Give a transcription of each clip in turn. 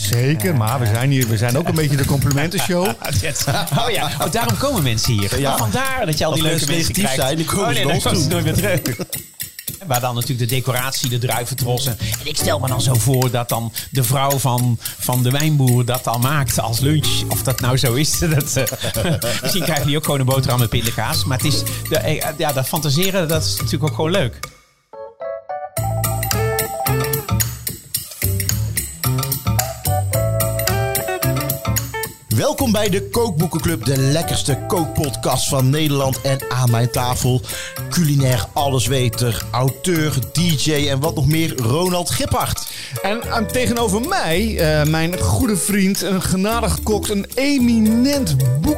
Zeker, maar we zijn ook een beetje de complimentenshow. Daarom komen mensen hier. Ja. Vandaar dat je al die leuke mensen krijgt. Zijn, die komen ze nooit meer terug. Waar dan natuurlijk de decoratie, de druiventrossen. En ik stel me dan zo voor dat dan de vrouw van de wijnboer dat dan maakt als lunch. Of dat nou zo is. Misschien krijgen die ook gewoon een boterham met pindakaas. Maar het is, dat fantaseren, dat is natuurlijk ook gewoon leuk. Welkom bij de Kookboekenclub, de lekkerste kookpodcast van Nederland. En aan mijn tafel culinair allesweter, auteur, DJ en wat nog meer, Ronald Giphart. En tegenover mij, mijn goede vriend, een genadig kok, een eminent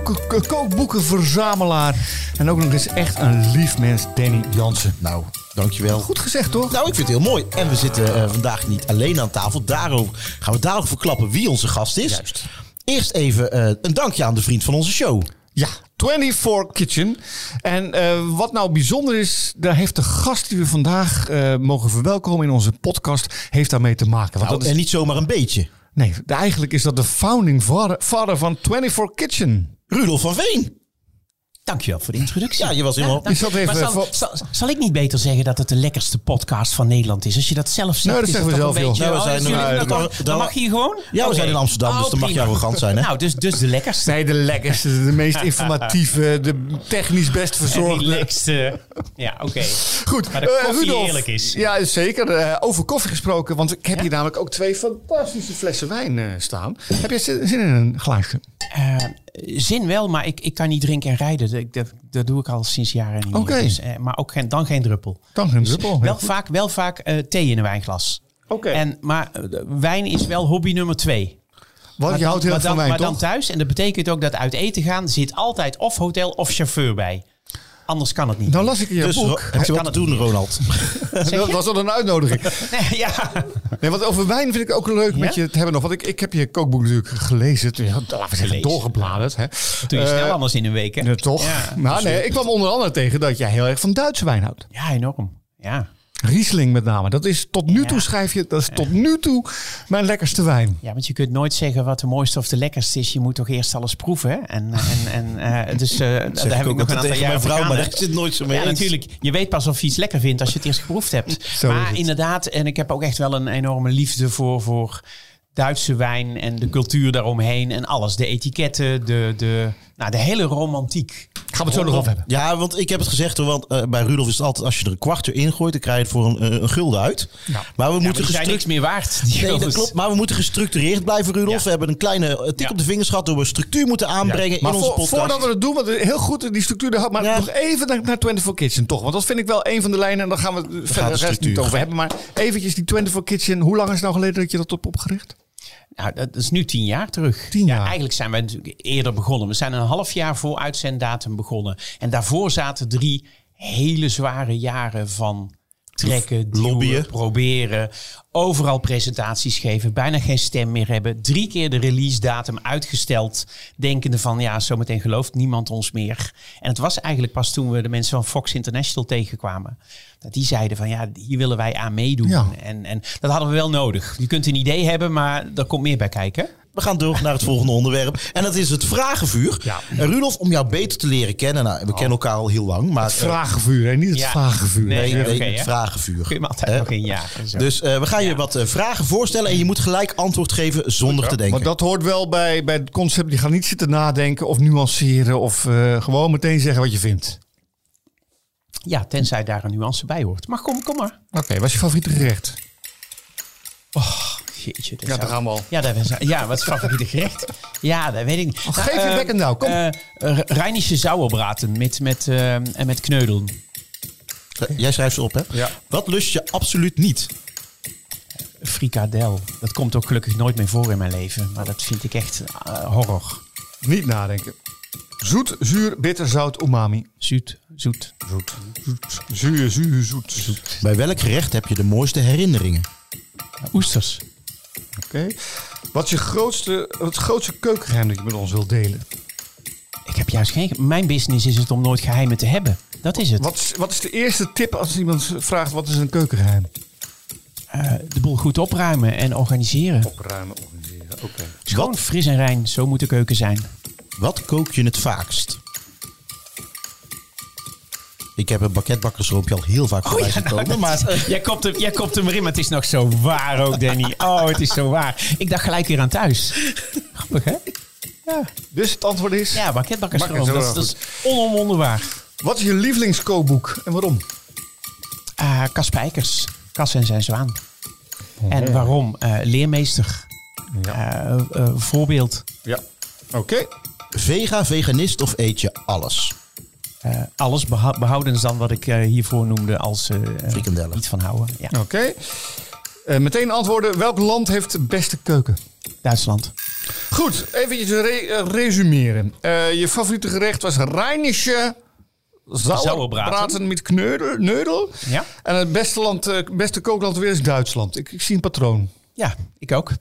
kookboekenverzamelaar. En ook nog eens echt een lief mens, Danny Jansen. Nou, dankjewel. Goed gezegd, toch? Nou, ik vind het heel mooi. En we zitten vandaag niet alleen aan tafel. Daarover gaan we daarover verklappen wie onze gast is. Juist. Eerst even een dankje aan de vriend van onze show. Ja, 24 Kitchen. En wat nou bijzonder is, daar heeft de gast die we vandaag mogen verwelkomen in onze podcast, heeft daarmee te maken. Want Nou, en niet zomaar een beetje. Nee, eigenlijk is dat de founding father van 24 Kitchen. Rudolf van Veen. Dankjewel voor de introductie. Ja, je was helemaal... Zal ik niet beter zeggen dat het de lekkerste podcast van Nederland is? Als je dat zelf zegt, nou, dat zeggen we zelf, joh. Dan mag je hier gewoon? Ja, we zijn in Amsterdam, dus dan mag je arrogant zijn. Hè? Nou, dus de lekkerste. Nee, de lekkerste, de meest informatieve, de technisch best verzorgde. De lekkerste. Ja, oké. Goed. Maar de koffie Rudolf, eerlijk is. Ja, zeker. Over koffie gesproken, want ik heb hier namelijk ook 2 fantastische flessen wijn staan. Heb je zin in een glaasje? Zin wel, maar ik kan niet drinken en rijden. Dat doe ik al sinds jaren niet meer. Dus, maar ook dan geen druppel. Dan geen druppel. Dus wel vaak thee in een wijnglas. Oké. Maar wijn is wel hobby nummer 2. Want je houdt heel veel van wijn, maar toch? dan thuis. En dat betekent ook dat uit eten gaan zit altijd of hotel of chauffeur bij. Anders kan het niet. Nou las ik in je boek. Heb je wat te doen, Ronald? Dat was al een uitnodiging. Nee, ja. Nee, want over wijn vind ik ook leuk met je te hebben nog. Want ik heb je kookboek natuurlijk gelezen. Laten we zeggen, doorgebladerd. Hè. Dat doe je snel anders in een week, hè? Toch? Ja, maar nee, ik kwam onder andere tegen dat jij heel erg van Duitse wijn houdt. Ja, enorm. Ja. Riesling met name. Dat is tot nu toe, schrijf je, dat is tot nu toe mijn lekkerste wijn. Ja, want je kunt nooit zeggen wat de mooiste of de lekkerste is. Je moet toch eerst alles proeven, hè? Dus daar heb ik nog een aantal jaren vrouw, maar daar zit nooit zo mee eens. Natuurlijk. Je weet pas of je iets lekker vindt als je het eerst geproefd hebt. Zo maar inderdaad, en ik heb ook echt wel een enorme liefde voor Duitse wijn en de cultuur daaromheen en alles. De etiketten, de hele romantiek. Gaan we het zo nog over hebben. Ja, want ik heb het gezegd, want bij Rudolf is het altijd, als je er een kwart erin gooit, dan krijg je het voor een gulden uit. Ja. Maar we moeten zijn niks meer waard. Nee, dat klopt. Maar we moeten gestructureerd blijven, Rudolf. Ja. We hebben een kleine tik op de vingers gehad door we structuur moeten aanbrengen Maar in onze podcast. voordat we het doen, want heel goed die structuur. Maar nog even naar 24 Kitchen toch. Want dat vind ik wel een van de lijnen. En dan gaan we verder de rest niet over hebben. Maar eventjes die 24 Kitchen. Hoe lang is het nou geleden dat je dat hebt opgericht? Nou, dat is nu 10 jaar terug. 10 jaar. Ja, eigenlijk zijn wij natuurlijk eerder begonnen. We zijn een half jaar voor uitzenddatum begonnen. En daarvoor zaten 3 hele zware jaren van trekken, lobbyen, proberen. Overal presentaties geven. Bijna geen stem meer hebben. 3 keer de release datum uitgesteld. Denkende van zometeen gelooft niemand ons meer. En het was eigenlijk pas toen we de mensen van Fox International tegenkwamen. Dat die zeiden van hier willen wij aan meedoen. Ja. En dat hadden we wel nodig. Je kunt een idee hebben, maar er komt meer bij kijken. We gaan door naar het volgende onderwerp. En dat is het vragenvuur. Ja. Rudolf, om jou beter te leren kennen. Nou, we kennen elkaar al heel lang. Maar Het vragenvuur, hè? Niet het vragenvuur. Nee, het vragenvuur. Kun je me altijd nog in jagen. Zo. Dus we gaan je wat vragen voorstellen. En je moet gelijk antwoord geven zonder te denken. Maar dat hoort wel bij het concept. Je gaat niet zitten nadenken of nuanceren. Of gewoon meteen zeggen wat je vindt. Ja, tenzij daar een nuance bij hoort. Maar kom maar. Oké, wat is je favoriete gerecht? Jeetje, daar gaan we al. Ja, wat is je favoriete gerecht? Ja, dat weet ik niet. Geef je bek en nou, kom. Rheinische sauerbraten met kneudeln. Jij schrijft ze op, hè? Ja. Wat lust je absoluut niet? Frikadel. Dat komt ook gelukkig nooit meer voor in mijn leven. Maar dat vind ik echt horror. Niet nadenken. Zoet, zuur, bitter, zout, umami. Zoet. Zuur, zoet. Bij welk gerecht heb je de mooiste herinneringen? Oesters. Oké. Wat is het grootste keukengeheim dat je met ons wilt delen? Ik heb juist geen... Mijn business is het om nooit geheimen te hebben. Dat is het. Wat is de eerste tip als iemand vraagt wat is een keukengeheim? De boel goed opruimen en organiseren. Opruimen, organiseren. Oké. Schoon, fris en rein. Zo moet de keuken zijn. Wat kook je het vaakst? Ik heb een banketbakkersroompje al heel vaak voorbij zien komen. Maar Jij kopt hem erin, maar het is nog zo waar ook, Danny. Oh, het is zo waar. Ik dacht gelijk weer aan thuis. Grappig, hè? Ja. Dus het antwoord is... Ja, banketbakkersroom. Dat is onomwonderbaar. Wat is je lievelingskookboek en waarom? Cas Spijkers. Cas en zijn zwaan. En waarom? Leermeester. Voorbeeld. Ja. Oké. veganist of eet je alles? Alles behoudens dan wat ik hiervoor noemde als Frikandellen. niet van houden. Ja. Oké. Meteen antwoorden. Welk land heeft de beste keuken? Duitsland. Goed, eventjes resumeren. Je favoriete gerecht was Rheinische Sauerbraten met knödel. Ja. En het beste kookland weer is Duitsland. Ik zie een patroon. Ja, ik ook.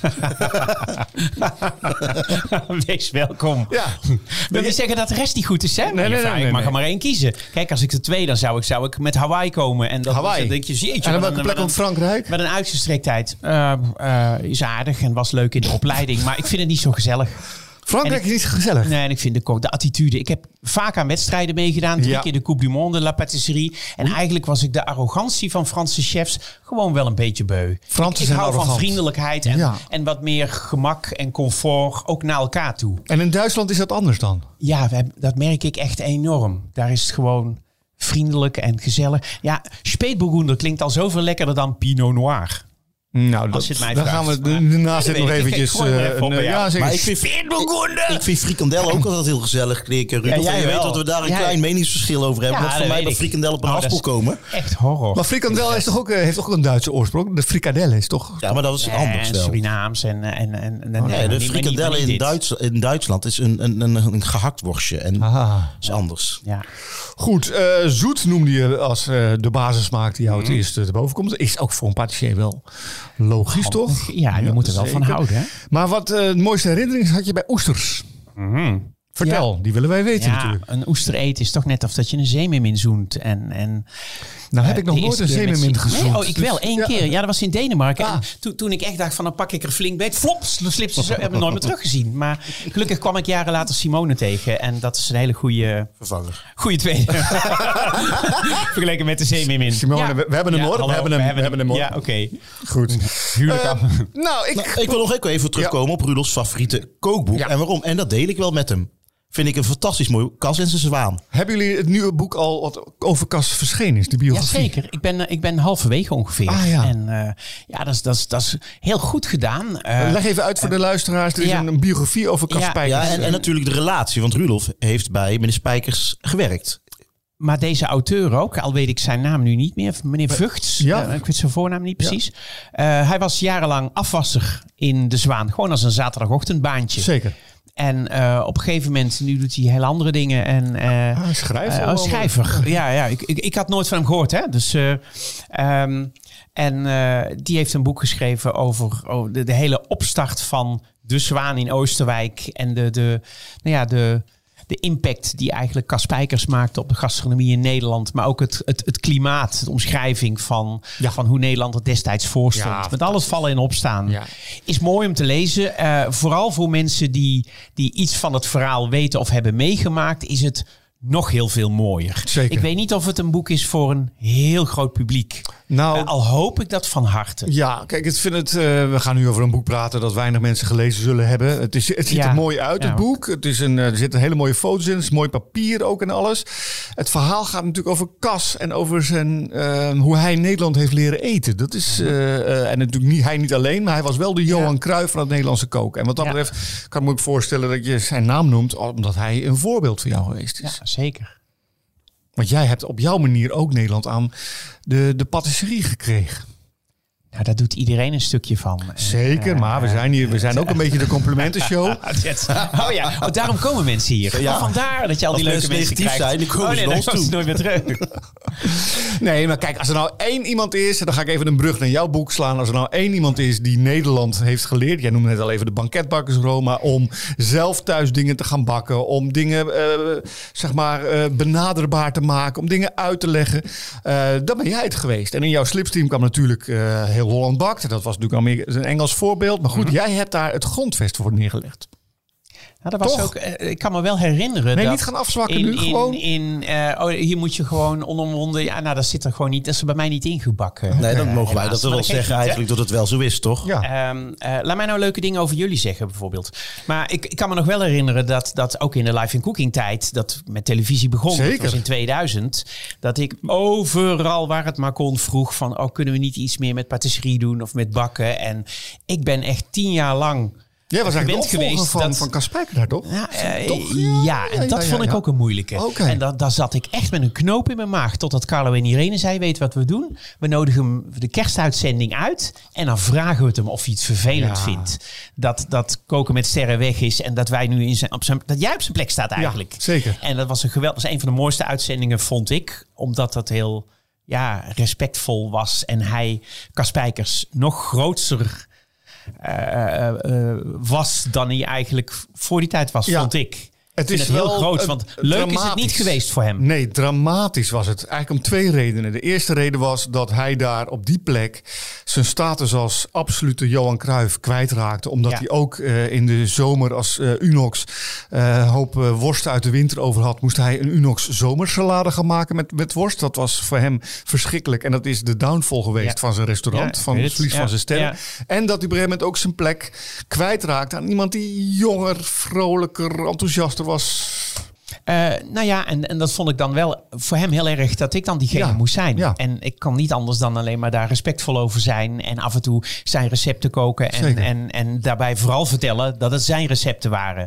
Wees welkom. Ja. Wil je zeggen dat de rest niet goed is, hè? Nee, ik mag er maar één kiezen. Kijk, als ik de twee, dan zou ik met Hawaii komen. En dan denk je, jeetje. En dan welke plek op Frankrijk? Met een uitgestrektheid. Is aardig en was leuk in de opleiding. Maar ik vind het niet zo gezellig. Frankrijk is niet gezellig. Nee, en ik vind de attitude. Ik heb vaak aan wedstrijden meegedaan. 3 keer de Coupe du Monde, La Patisserie. En eigenlijk was ik de arrogantie van Franse chefs gewoon wel een beetje beu. Ik hou van vriendelijkheid en wat meer gemak en comfort ook naar elkaar toe. En in Duitsland is dat anders dan? Ja, dat merk ik echt enorm. Daar is het gewoon vriendelijk en gezellig. Ja, Spätburgunder klinkt al zoveel lekkerder dan Pinot Noir. Nou, als je het mij dan vraagt. gaan we daarnaast nog eventjes... Maar ik vind frikandel ook altijd heel gezellig klinken. Rudolf, je weet dat we daar een klein meningsverschil over hebben. Want voor mij bij frikandel op een haspel komen. Echt horror. Maar frikandel is toch ook, heeft toch ook een Duitse oorsprong? De frikadelle is toch... Ja, maar dat is anders wel. Surinaams de frikandel in Duitsland is een gehakt worstje. En dat is anders. Ja. Goed, zoet noemde je als de basissmaak die jou het eerste te boven komt. Is ook voor een patissier wel logisch, toch? Ja, je moet er wel van houden. Hè? Maar wat de mooiste herinnering had je bij oesters? Vertel, die willen wij weten natuurlijk. Een oester eten is toch net of dat je een zeemeermin zoent. Nou heb ik nog nooit een zeemeermin gezoend. Nee, ik wel, 1 keer. Ja, dat was in Denemarken. En toen ik echt dacht van, dan pak ik er flink bij. Flops, slipt ze zo. Heb ik nooit meer teruggezien. Maar gelukkig kwam ik jaren later Simone tegen. En dat is een hele goede... Vervanger. Goede tweede. Vergeleken met de zeemeermin. Simone, we hebben hem hoor. We hebben hem hoor. Ja, oké. Goed. Ik wil nog even terugkomen op Rudolfs favoriete kookboek. Ja. En waarom? En dat deel ik wel met hem. Vind ik een fantastisch mooi Cas en zijn zwaan. Hebben jullie het nieuwe boek al wat over Cas verschenen is, de biografie? Jazeker. Ik ben halverwege ongeveer. En dat is heel goed gedaan. Leg even uit voor de luisteraars. Er is een biografie over Cas Spijkers. Ja, en natuurlijk de relatie. Want Rudolf heeft bij meneer Spijkers gewerkt. Maar deze auteur ook, al weet ik zijn naam nu niet meer. Meneer Vugts, ik weet zijn voornaam niet precies. Ja. Hij was jarenlang afwasser in De Zwaan. Gewoon als een zaterdagochtendbaantje. Zeker. En op een gegeven moment, nu doet hij heel andere dingen. Schrijver. Schrijver. Ja. Ik had nooit van hem gehoord. Hè? Dus, die heeft een boek geschreven over de hele opstart van De Zwaan in Oosterwijk. En de impact die eigenlijk Cas Spijkers maakte op de gastronomie in Nederland. Maar ook het klimaat, de omschrijving van hoe Nederland er destijds voor stond. Ja, met alles vallen en opstaan. Ja. Is mooi om te lezen. Vooral voor mensen die iets van het verhaal weten of hebben meegemaakt, is het nog heel veel mooier. Zeker. Ik weet niet of het een boek is voor een heel groot publiek. Nou, al hoop ik dat van harte. Ja, kijk, we gaan nu over een boek praten dat weinig mensen gelezen zullen hebben. Het ziet er mooi uit, het boek. Er zitten hele mooie foto's in. Het is mooi papier ook en alles. Het verhaal gaat natuurlijk over Cas en over hoe hij Nederland heeft leren eten. Dat is, en natuurlijk hij niet alleen, maar hij was wel de Johan Cruijff van het Nederlandse koken. En wat dat betreft kan ik me ook voorstellen dat je zijn naam noemt, omdat hij een voorbeeld voor jou geweest is. Ja, zeker. Want jij hebt op jouw manier ook Nederland aan de patisserie gekregen. Nou, daar doet iedereen een stukje van. Zeker, maar we zijn ook een beetje de complimentenshow. Daarom komen mensen hier. Ja. Vandaar dat je al die leuke mensen krijgt. Zijn, dan komen ze naar ons toe. Nooit meer terug. Nee, maar kijk, als er nou één iemand is... dan ga ik even een brug naar jouw boek slaan. Als er nou één iemand is die Nederland heeft geleerd... jij noemde net al even de banketbakkersroma... om zelf thuis dingen te gaan bakken... om dingen benaderbaar te maken... om dingen uit te leggen... dan ben jij het geweest. En in jouw slipstream kwam natuurlijk heel Holland Bakt. Dat was natuurlijk al meer een Engels voorbeeld. Maar goed, jij hebt daar het grondvest voor neergelegd. Nou, dat was ook, ik kan me wel herinneren. Nee, dat niet gaan afzwakken nu gewoon. Hier moet je gewoon onomwonden. Ja, nou, dat zit er gewoon niet. Dat is er bij mij niet ingebakken. Nee, dan mogen wij dat wel zeggen eigenlijk dat het wel zo is, toch? Ja. Laat mij nou leuke dingen over jullie zeggen, bijvoorbeeld. Maar ik kan me nog wel herinneren dat ook in de live in cooking tijd, dat met televisie begon, dat was in 2000, dat ik overal waar het maar kon vroeg van, kunnen we niet iets meer met patisserie doen of met bakken? En ik ben echt 10 jaar lang... Jij was eigenlijk de opvolger van Cas Spijker daar, toch? Ja, en dat vond ik ook een moeilijke. Okay. En daar zat ik echt met een knoop in mijn maag. Totdat Carlo en Irene zei, weet wat we doen? We nodigen hem de kerstuitzending uit. En dan vragen we het hem of hij het vervelend vindt. Dat koken met sterren weg is. En dat wij nu dat jij op zijn plek staat eigenlijk. Ja, zeker. En dat was een van de mooiste uitzendingen, vond ik. Omdat dat heel respectvol was. En hij, Cas Spijkers, nog groter... was dan hij eigenlijk voor die tijd was, vond ik. Het is heel groot, want leuk is het niet geweest voor hem. Nee, dramatisch was het. Eigenlijk om 2 redenen. De eerste reden was dat hij daar op die plek zijn status als absolute Johan Cruijff kwijtraakte. Omdat hij ook in de zomer als Unox hoop worst uit de winter over had. Moest hij een Unox zomersalade gaan maken met worst. Dat was voor hem verschrikkelijk. En dat is de downfall geweest van zijn restaurant. Van het verlies van zijn sterren. Ja. En dat hij op een gegeven moment ook zijn plek kwijtraakte aan iemand die jonger, vrolijker, enthousiaster was. En dat vond ik dan wel voor hem heel erg dat ik dan diegene moest zijn. Ja. En ik kan niet anders dan alleen maar daar respectvol over zijn. En af en toe zijn recepten koken. En daarbij vooral vertellen dat het zijn recepten waren.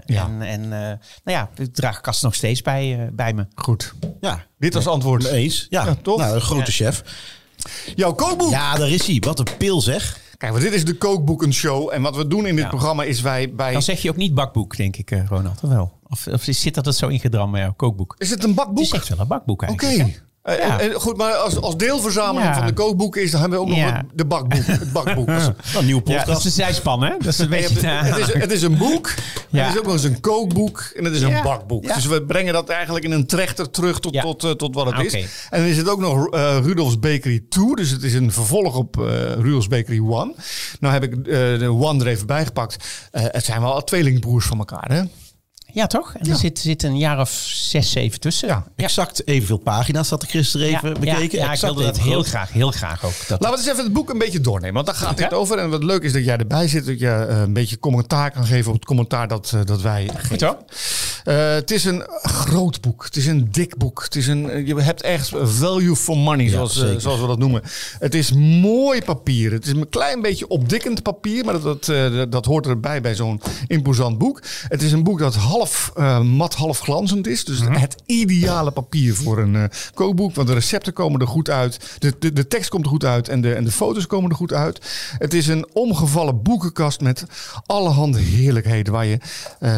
Ja. Ik draag Cas nog steeds bij me. Goed. Ja, dit als antwoord. Eens. Ja, toch? Nou, een grote chef. Jouw kookboek. Ja, daar is hij. Wat een pil zeg. Kijk, want dit is de kookboekenshow. En wat we doen in dit programma is wij... Dan zeg je ook niet bakboek, denk ik, Ronald. Of wel? Of zit dat zo ingedramd met jouw kookboek? Is het een bakboek? Het is echt wel een bakboek eigenlijk. Oké. Goed, maar als deelverzameling van de kookboeken is, dan hebben we ook nog het bakboek. Het bakboek. Een nieuwe podcast. Dat is een zijspan, hè? Dat is een beetje, het is een boek. Het is ook nog eens een kookboek. En het is een bakboek. Ja. Dus we brengen dat eigenlijk in een trechter terug tot wat het is. En dan is het ook nog Rudolf's Bakery 2. Dus het is een vervolg op Rudolf's Bakery 1. Nou heb ik de 1 er even bijgepakt. Het zijn wel tweelingbroers van elkaar, hè? Ja, toch? En er zit een jaar of 6, 7 tussen. Ja, exact evenveel pagina's had ik gisteren even bekeken. Ja, ik wilde dat heel graag ook. Laten we eens even het boek een beetje doornemen. Want daar gaat het over. En wat leuk is dat jij erbij zit. Dat je een beetje commentaar kan geven op het commentaar dat wij geven. Het is een groot boek. Het is een dik boek. Je hebt echt value for money, zoals we dat noemen. Het is mooi papier. Het is een klein beetje opdikkend papier. Maar dat hoort erbij bij zo'n imposant boek. Het is een boek dat half mat, half glanzend is. Dus het ideale papier voor een kookboek. Want de recepten komen er goed uit. De tekst komt er goed uit. En de foto's komen er goed uit. Het is een omgevallen boekenkast met allerhande heerlijkheden waar je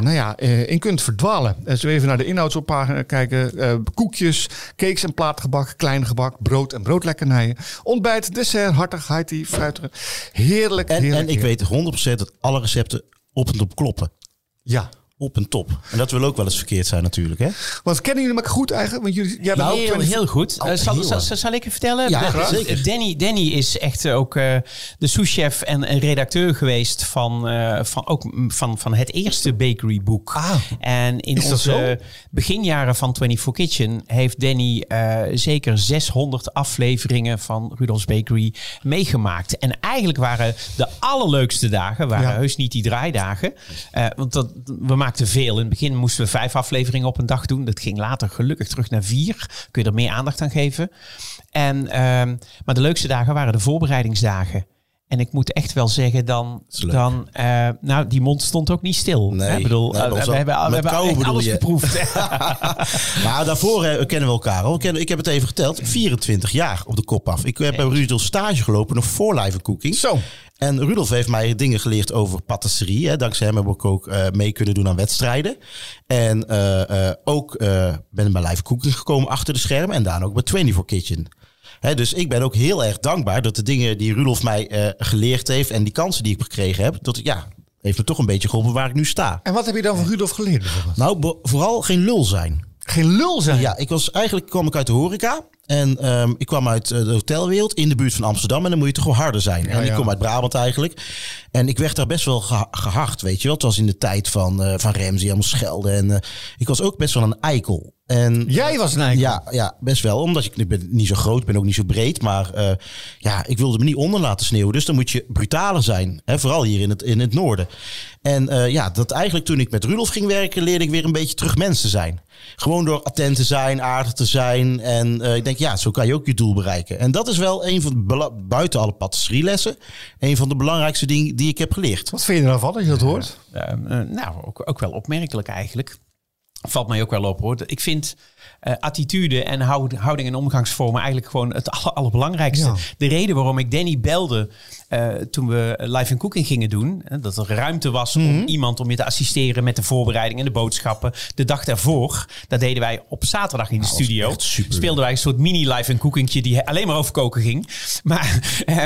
in kunt verdwalen. Als we even naar de inhoudspagina kijken. Koekjes, cakes en plaatgebak, klein gebak, brood en broodlekkernijen. Ontbijt, dessert, hartig, high tea, fruitig. Heerlijk. En ik weet 100% dat alle recepten op en top kloppen. Ja. Op en top. En dat wil ook wel eens verkeerd zijn natuurlijk, hè? Want kennen jullie elkaar goed eigenlijk? Want jij bent heel goed. Zal ik je vertellen? Ja, zeker. Danny is echt ook de souschef en redacteur geweest van het eerste bakeryboek. En in onze beginjaren van 24 Kitchen heeft Danny zeker 600 afleveringen van Rudolf's Bakery meegemaakt. En eigenlijk waren de allerleukste dagen, heus niet die draaidagen. Want we maakten veel. In het begin moesten we 5 afleveringen op een dag doen. Dat ging later gelukkig terug naar 4. Kun je er meer aandacht aan geven. Maar de leukste dagen waren de voorbereidingsdagen. En ik moet echt wel zeggen, die mond stond ook niet stil. Nee, ik bedoel, we hebben alles geproefd. Maar daarvoor kennen we elkaar al. Ik heb het even geteld. 24 jaar op de kop af. Ik heb bij Rudolf stage gelopen, nog voor live cooking. Zo. En Rudolf heeft mij dingen geleerd over patisserie. Hè. Dankzij hem heb ik ook mee kunnen doen aan wedstrijden. En ben bij live cooking gekomen achter de schermen. En daarna ook bij 24 Kitchen. Dus ik ben ook heel erg dankbaar dat de dingen die Rudolf mij geleerd heeft en die kansen die ik gekregen heb, heeft me toch een beetje geholpen waar ik nu sta. En wat heb je dan van Rudolf geleerd? Nou, vooral geen lul zijn. Geen lul zijn? Ja, kwam ik uit de horeca. En ik kwam uit de hotelwereld in de buurt van Amsterdam. En dan moet je toch wel harder zijn. Ja, en ik kom uit Brabant eigenlijk. En ik werd daar best wel gehard, weet je wel. Het was in de tijd van Ramsey, allemaal schelden. En ik was ook best wel een eikel. En, jij was een eikel? Ja, best wel. Omdat ik ben niet zo groot, ben ook niet zo breed. Maar ik wilde me niet onder laten sneeuwen. Dus dan moet je brutaler zijn. Hè, vooral hier in het noorden. En dat eigenlijk toen ik met Rudolf ging werken, leerde ik weer een beetje terug mens te zijn. Gewoon door attent te zijn, aardig te zijn. En ik denk, zo kan je ook je doel bereiken. En dat is wel een van buiten alle patisserielessen, een van de belangrijkste dingen die ik heb geleerd. Wat vind je ervan als je dat hoort? Ook wel opmerkelijk eigenlijk. Valt mij ook wel op, hoor. Ik vind attitude en houding en omgangsvormen eigenlijk gewoon het allerbelangrijkste. Ja. De reden waarom ik Danny belde toen we Live in Cooking gingen doen, dat er ruimte was om iemand om je te assisteren met de voorbereiding en de boodschappen. De dag daarvoor, dat deden wij op zaterdag in de studio. Speelden wij een soort mini Live in Cookingtje die alleen maar over koken ging. Maar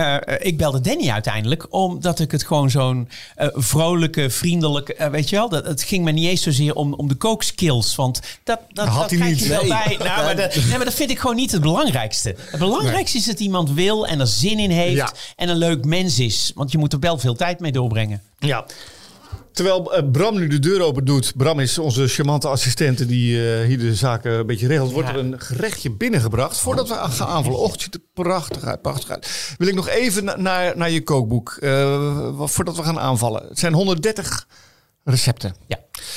ik belde Danny uiteindelijk omdat ik het gewoon zo'n vrolijke, vriendelijke, weet je wel, het ging me niet eens zozeer om de kookskills, want dat krijg je wel bij. Maar dat vind ik gewoon niet het belangrijkste. Het belangrijkste is dat iemand wil en er zin in heeft en een leuk mens is. Want je moet er wel veel tijd mee doorbrengen. Ja. Terwijl Bram nu de deur open doet. Bram is onze charmante assistente die hier de zaken een beetje regelt. Wordt er een gerechtje binnengebracht. Voordat we gaan aanvallen. Och, het ziet er prachtig uit. Wil ik nog even naar je kookboek. Voordat we gaan aanvallen. Het zijn 130 recepten. Ja.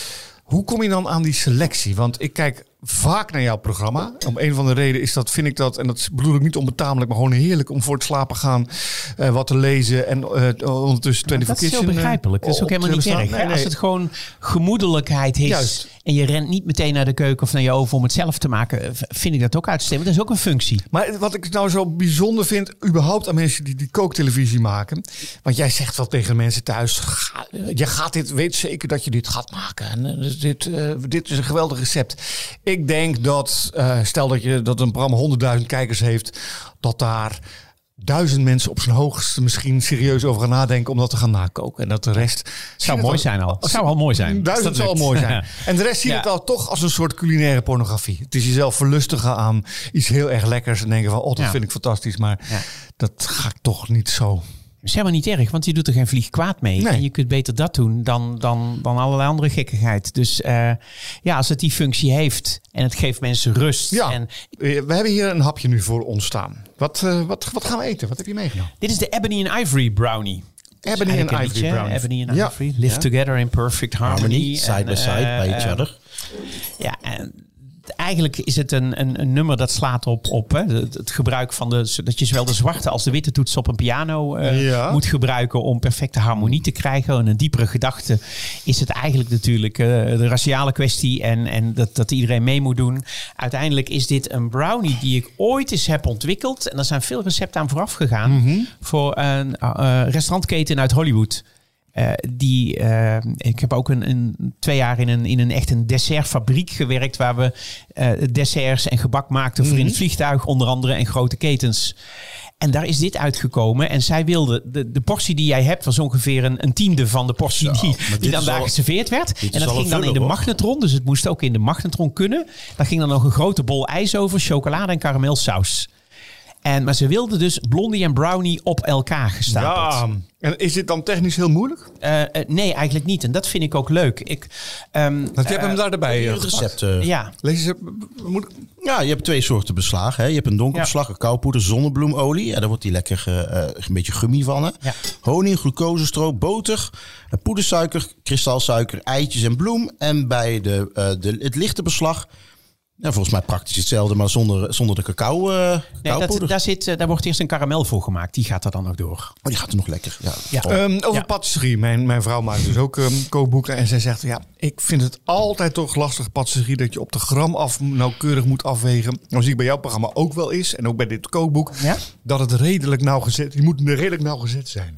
Hoe kom je dan aan die selectie? Want ik kijk vaak naar jouw programma. Om een van de redenen is dat, vind ik dat, en dat bedoel ik niet onbetamelijk, maar gewoon heerlijk om voor het slapen gaan wat te lezen en ondertussen 24 Kitchen. Dat is heel begrijpelijk. Dat is ook helemaal niet erg. Nee. Als het gewoon gemoedelijkheid is. Juist. En je rent niet meteen naar de keuken of naar je oven om het zelf te maken, vind ik dat ook uitstekend. Dat is ook een functie. Maar wat ik nou zo bijzonder vind, überhaupt aan mensen die kooktelevisie maken. Want jij zegt wel tegen mensen thuis, je gaat dit, weet zeker dat je dit gaat maken. En dit is een geweldig recept. Ik denk dat, stel dat een programma 100.000 kijkers heeft, dat daar 1000 mensen op zijn hoogste misschien serieus over gaan nadenken om dat te gaan nakoken. En dat de rest... Zou mooi zijn al. Zou al mooi zijn. 1000 zou al mooi zijn. En de rest ziet het al toch als een soort culinaire pornografie. Het is jezelf verlustigen aan iets heel erg lekkers en denken van, dat vind ik fantastisch. Maar dat ga ik toch niet zo... Dat is helemaal niet erg, want je doet er geen vlieg kwaad mee. Nee. En je kunt beter dat doen dan allerlei andere gekkigheid. Dus als het die functie heeft en het geeft mensen rust. Ja, en we hebben hier een hapje nu voor ons staan. Wat gaan we eten? Wat heb je meegenomen? Dit is de Ebony and Ivory brownie. Ebony and Ivory brownie. Ebony and Ivory. Live together in perfect harmony. Side by side, by each other. Ja, en eigenlijk is het een nummer dat slaat op het gebruik van dat je zowel de zwarte als de witte toetsen op een piano moet gebruiken om perfecte harmonie te krijgen. En een diepere gedachte is het eigenlijk natuurlijk de raciale kwestie en dat iedereen mee moet doen. Uiteindelijk is dit een brownie die ik ooit eens heb ontwikkeld. En er zijn veel recepten aan vooraf gegaan voor een restaurantketen uit Hollywood. Ik heb ook 2 jaar in een echt een dessertfabriek gewerkt waar we desserts en gebak maakten voor in het vliegtuig onder andere en grote ketens. En daar is dit uitgekomen. En zij wilde, de portie die jij hebt was ongeveer een tiende van de portie die dan daar geserveerd werd. En dat ging dan in de magnetron. Dus het moest ook in de magnetron kunnen. Daar ging dan nog een grote bol ijs over, chocolade en karamelsaus. Maar ze wilden dus blondie en brownie op elkaar gestapeld. Ja. En is dit dan technisch heel moeilijk? Nee, eigenlijk niet. En dat vind ik ook leuk. Want je hebt hem daarbij. Het recept. Lees eens, Ja, je hebt 2 soorten beslag. Hè. Je hebt een donkerbeslag, cacaopoeder, zonnebloemolie. Ja, daar wordt die lekker een beetje gummy van. Hè. Ja. Honing, glucosestroop, boter, poedersuiker, kristalsuiker, eitjes en bloem. En bij het lichte beslag... Ja, volgens mij praktisch hetzelfde, maar zonder de cacaopoeder. Daar wordt eerst een karamel voor gemaakt. Die gaat er dan ook door. Oh, die gaat er nog lekker. Ja. Over patisserie. Mijn vrouw maakt dus ook kookboeken. En zij zegt, ik vind het altijd toch lastig patisserie dat je op de gram nauwkeurig moet afwegen. Nou zie ik bij jouw programma ook wel is. En ook bij dit kookboek. Ja? Dat het redelijk nauwgezet. Die moet redelijk nauwgezet zijn.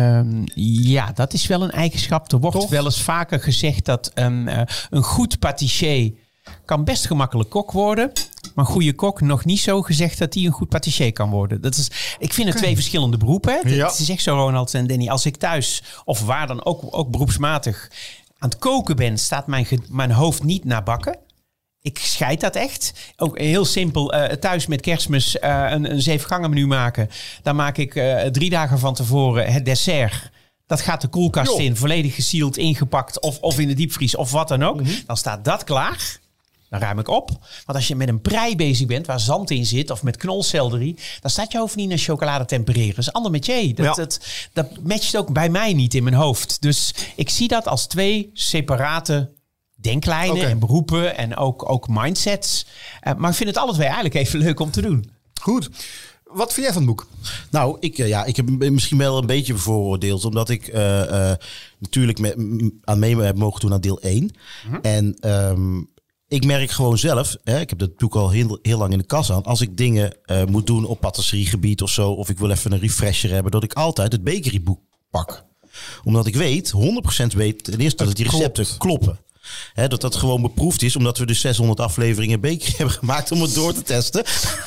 Dat is wel een eigenschap. Er wordt wel eens vaker gezegd dat een goed patissier kan best gemakkelijk kok worden. Maar een goede kok nog niet zo gezegd dat hij een goed patissier kan worden. Ik vind het 2 verschillende beroepen. Hè. Het is echt zo, Ronald en Danny. Als ik thuis, of waar dan ook beroepsmatig, aan het koken ben, staat mijn hoofd niet naar bakken. Ik scheid dat echt. Ook heel simpel. Thuis met Kerstmis een 7-gangen menu maken. Dan maak ik 3 dagen van tevoren het dessert. Dat gaat de koelkast in, volledig gesield, ingepakt of in de diepvries of wat dan ook. Mm-hmm. Dan staat dat klaar. Dan ruim ik op. Want als je met een prei bezig bent waar zand in zit of met knolselderie, dan staat je hoofd niet naar chocolade tempereren. Dat is een ander métier. Dat matcht ook bij mij niet in mijn hoofd. Dus ik zie dat als 2 separate denklijnen en beroepen en ook mindsets. Maar ik vind het alle 2 eigenlijk even leuk om te doen. Goed. Wat vind jij van het boek? Nou, ik heb misschien wel een beetje bevooroordeeld. Omdat ik natuurlijk aan mee heb mogen doen aan deel 1. Mm-hmm. En ik merk gewoon zelf, ik heb dat boek al heel lang in de kas aan. Als ik dingen moet doen op patisseriegebied of zo, of ik wil even een refresher hebben, dat ik altijd het bakeryboek pak. Omdat ik weet, 100% weet ten eerste dat die recepten kloppen. Dat gewoon beproefd is, omdat we dus 600 afleveringen bakery hebben gemaakt om het door te testen.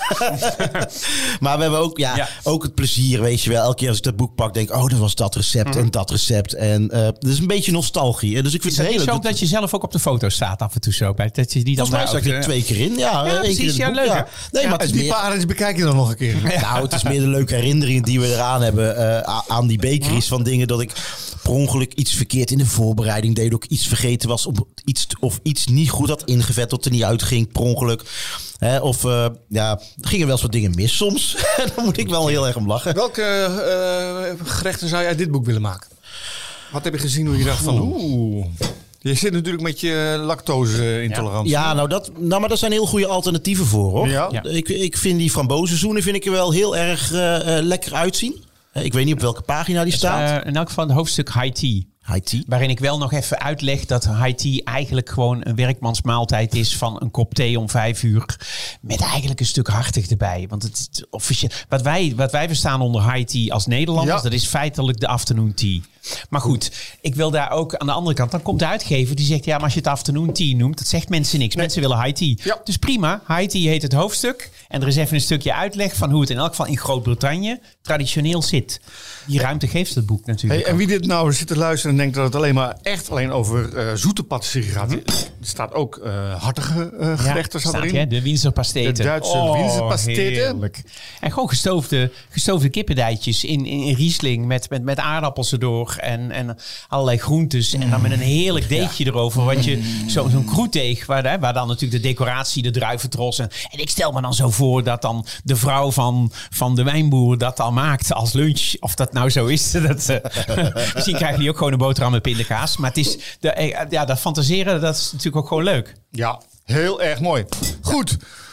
Maar we hebben ook het plezier, weet je wel. Elke keer als ik dat boek pak, denk ik, dat was dat recept en dat recept. En dat is een beetje nostalgie. Dus ik vind het heel leuk dat je zelf ook op de foto staat af en toe zo. Dat je die dan volgens mij sta ik er 2 keer in. Ja, precies. Ja, leuk. Ja. Nee, maar die parents bekijk je dan nog een keer. Nou, het is meer de leuke herinneringen die we eraan hebben aan die bakeries van dingen dat ik per ongeluk iets verkeerd in de voorbereiding deed. Ook iets vergeten was of iets niet goed had ingevet tot er niet uitging per ongeluk. Of er gingen wel eens wat dingen mis soms. Dan moet ik wel heel erg om lachen. Welke gerechten zou jij uit dit boek willen maken? Wat heb je gezien hoe je dacht van je zit natuurlijk met je lactose-intolerantie. Ja, maar daar zijn heel goede alternatieven voor, hoor. Ja. Ik vind die frambozenzoenen er wel heel erg lekker uitzien. Ik weet niet op welke pagina die staat. In elk geval het hoofdstuk High Tea. Waarin ik wel nog even uitleg dat high tea eigenlijk gewoon een werkmansmaaltijd is van een kop thee om 5 uur. Met eigenlijk een stuk hartig erbij. Want het officieel, wat wij verstaan onder high tea als Nederlanders, dat is feitelijk de afternoon tea. Maar goed, ik wil daar ook aan de andere kant. Dan komt de uitgever die zegt, maar als je het afternoon tea noemt, dat zegt mensen niks. Nee. Mensen willen high tea. Ja. Dus prima, high tea heet het hoofdstuk. En er is even een stukje uitleg van hoe het in elk geval in Groot-Brittannië traditioneel zit. Die ruimte geeft het boek natuurlijk. En wie dit nou zit te luisteren en denkt dat het alleen over zoete patisserie gaat. Er staat ook hartige gerechten erin. De Winzerpasteten. De Duitse Winzerpasteten. Heerlijk. En gewoon gestoofde kippendijtjes in Riesling met aardappels erdoor. En allerlei groentes. En dan met een heerlijk deegje erover. Wat je zo'n kroetdeeg, waar dan natuurlijk de decoratie, de druiventros. En ik stel me dan zo voor dat dan de vrouw van de wijnboer dat dan maakt als lunch. Of dat nou zo is. Misschien krijgen die ook gewoon een boterham met pindakaas. Maar het is dat fantaseren, dat is natuurlijk ook gewoon leuk. Ja, heel erg mooi. Goed.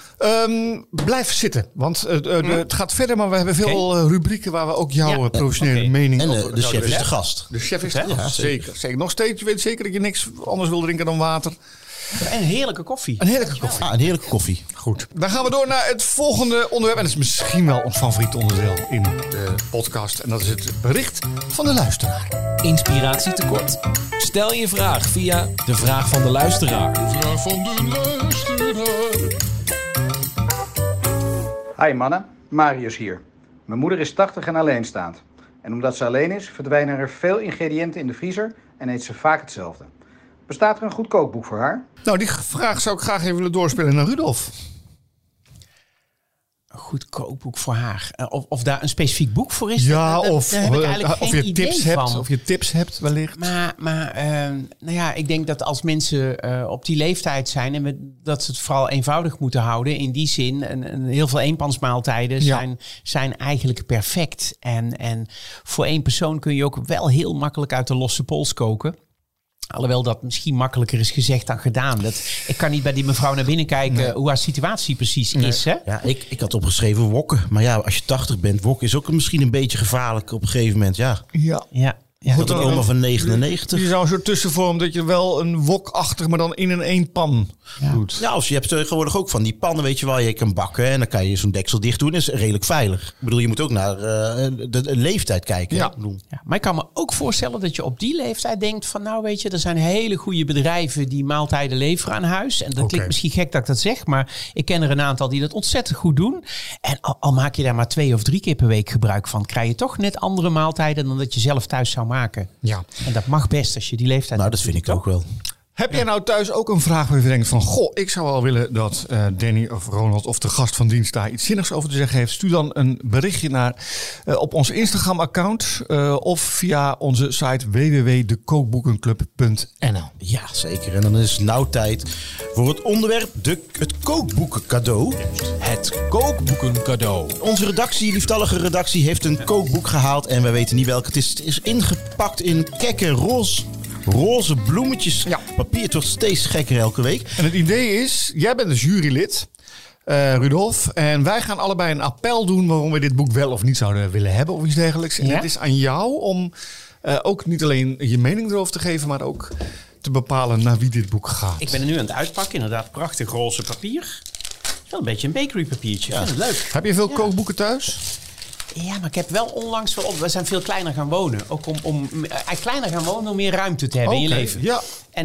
Blijf zitten, want het gaat verder, maar we hebben veel rubrieken waar we ook jouw professionele mening over. En de chef is de gast. De chef is de gast, zeker. Nog steeds, je weet zeker dat je niks anders wil drinken dan water. En een heerlijke koffie. Een heerlijke koffie. Goed. Dan gaan we door naar het volgende onderwerp. En dat is misschien wel ons favoriete onderdeel in de podcast. En dat is het bericht van de luisteraar. Inspiratie tekort? Stel je vraag via de vraag van de luisteraar. De vraag van de luisteraar. Hi mannen, Marius hier. Mijn moeder is 80 en alleenstaand. En omdat ze alleen is, verdwijnen er veel ingrediënten in de vriezer en eet ze vaak hetzelfde. Bestaat er een goed kookboek voor haar? Nou, die vraag zou ik graag even willen doorspelen naar Rudolf. Een goed kookboek voor haar. Of daar een specifiek boek voor is? Ja, of je tips hebt. Of je tips hebt wellicht. Maar ik denk dat als mensen op die leeftijd zijn en dat ze het vooral eenvoudig moeten houden. In die zin, heel veel eenpansmaaltijden zijn eigenlijk perfect. En voor 1 persoon kun je ook wel heel makkelijk uit de losse pols koken. Alhoewel dat misschien makkelijker is gezegd dan gedaan. Ik kan niet bij die mevrouw naar binnen kijken hoe haar situatie precies is. Hè? Ja, ik had opgeschreven wokken. Maar ja, als je 80 bent, wokken is ook misschien een beetje gevaarlijk op een gegeven moment. Ja. Ja, dat oma van 99. Je zou een soort tussenvorm dat je wel een wokachtig, maar dan in één pan doet. Ja, of je hebt tegenwoordig ook van die pannen, weet je wel, je kan bakken en dan kan je zo'n deksel dicht doen. Dat is redelijk veilig. Ik bedoel, je moet ook naar de leeftijd kijken. Ja. Ja, maar ik kan me ook voorstellen dat je op die leeftijd denkt van, nou weet je, er zijn hele goede bedrijven die maaltijden leveren aan huis. En dat klinkt misschien gek dat ik dat zeg, maar ik ken er een aantal die dat ontzettend goed doen. En al maak je daar maar 2 of 3 keer per week gebruik van, krijg je toch net andere maaltijden dan dat je zelf thuis zou maken. Ja. En dat mag best als je die leeftijd Nou, dat vind ik ook wel. Heb jij nou thuis ook een vraag waar je denkt van... Goh, ik zou wel willen dat Danny of Ronald of de gast van dienst daar iets zinnigs over te zeggen heeft. Stuur dan een berichtje naar op ons Instagram-account of via onze site www.dekookboekenclub.nl. Ja, zeker. En dan is het nou tijd voor het onderwerp het kookboekencadeau. Het kookboekencadeau. Onze redactie, lieftallige redactie, heeft een kookboek gehaald en wij weten niet welke. Het is ingepakt in kekke roze bloemetjes. Ja. Papier, het wordt steeds gekker elke week. En het idee is, jij bent dus jurylid, Rudolf. En wij gaan allebei een appel doen waarom we dit boek wel of niet zouden willen hebben of iets dergelijks. En het is aan jou om ook niet alleen je mening erover te geven, maar ook te bepalen naar wie dit boek gaat. Ik ben er nu aan het uitpakken. Inderdaad, prachtig roze papier. Wel een beetje een bakery papiertje. Ja. Leuk. Heb je veel kookboeken thuis? Ja, maar ik heb wel onlangs wel op. We zijn veel kleiner gaan wonen. Ook om kleiner gaan wonen om meer ruimte te hebben in je leven. Ja.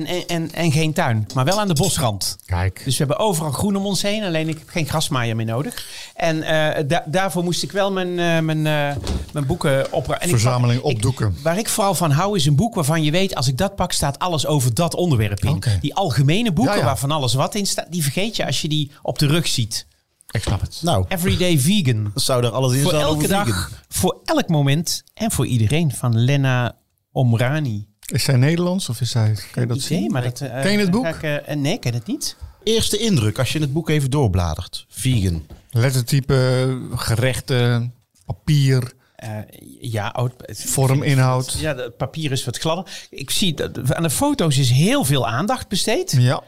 En geen tuin, maar wel aan de bosrand. Kijk. Dus we hebben overal groen om ons heen. Alleen ik heb geen grasmaaier meer nodig. En daarvoor moest ik wel mijn boeken opruimen. Verzameling opdoeken. Waar ik vooral van hou is een boek waarvan je weet... als ik dat pak, staat alles over dat onderwerp in. Okay. Die algemene boeken Ja. waarvan alles wat in staat... die vergeet je als je die op de rug ziet. Ik snap het. Nou, Everyday Vegan. zou er alles in Voor staan elke over dag, vegan? voor elk moment en voor iedereen. Van Lena Omrani. Is zij Nederlands of is zij... Kan je dat Idee, zien? maar dat, Ken je het boek? Nee, ik ken het niet. Eerste indruk als je het boek even doorbladert. Vegan. Lettertype, gerechten, papier, vorm, inhoud. Ja, het papier is wat gladder. Ik zie dat aan de foto's is heel veel aandacht besteed. Ja.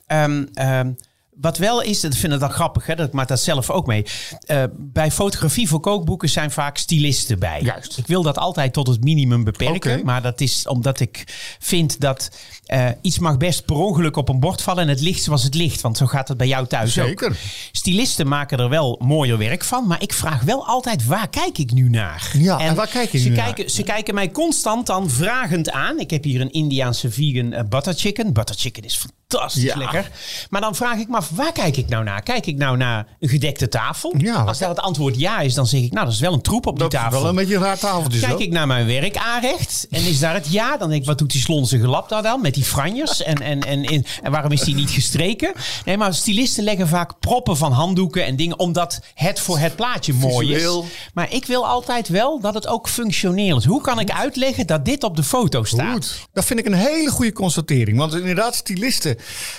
Wat wel is, dat vind ik dan grappig, hè, dat maakt dat zelf ook mee. Bij fotografie voor kookboeken zijn vaak stylisten bij. Juist. Ik wil dat altijd tot het minimum beperken. Oké. Maar dat is omdat ik vind dat iets mag best per ongeluk op een bord vallen. En het licht zoals het ligt. Want zo gaat het bij jou thuis Zeker. ook. Stylisten maken er wel mooier werk van. Maar ik vraag wel altijd, waar kijk ik nu naar? Ja, en waar kijk je nu naar? Ze kijken mij constant dan vragend aan. Ik heb hier een Indiaanse vegan butter chicken. Butter chicken is fantastisch lekker. Maar dan vraag ik me af, waar kijk ik nou naar? Kijk ik nou naar een gedekte tafel? Ja, als daar het antwoord ja is, dan zeg ik, nou, dat is wel een troep op die Dat is tafel. wel een beetje een raar tafeltje. Kijk zo. ik naar mijn werkaanrecht en is daar het ja? Dan denk ik, wat doet die slonzige lap daar dan met die franjes? En waarom is die niet gestreken? Nee, maar stylisten leggen vaak proppen van handdoeken en dingen, omdat het voor het plaatje mooi Visueel. is. Maar ik wil altijd wel dat het ook functioneel is. Hoe kan ik uitleggen dat dit op de foto staat? Goed. Dat vind ik een hele goede constatering. Want inderdaad, stylisten...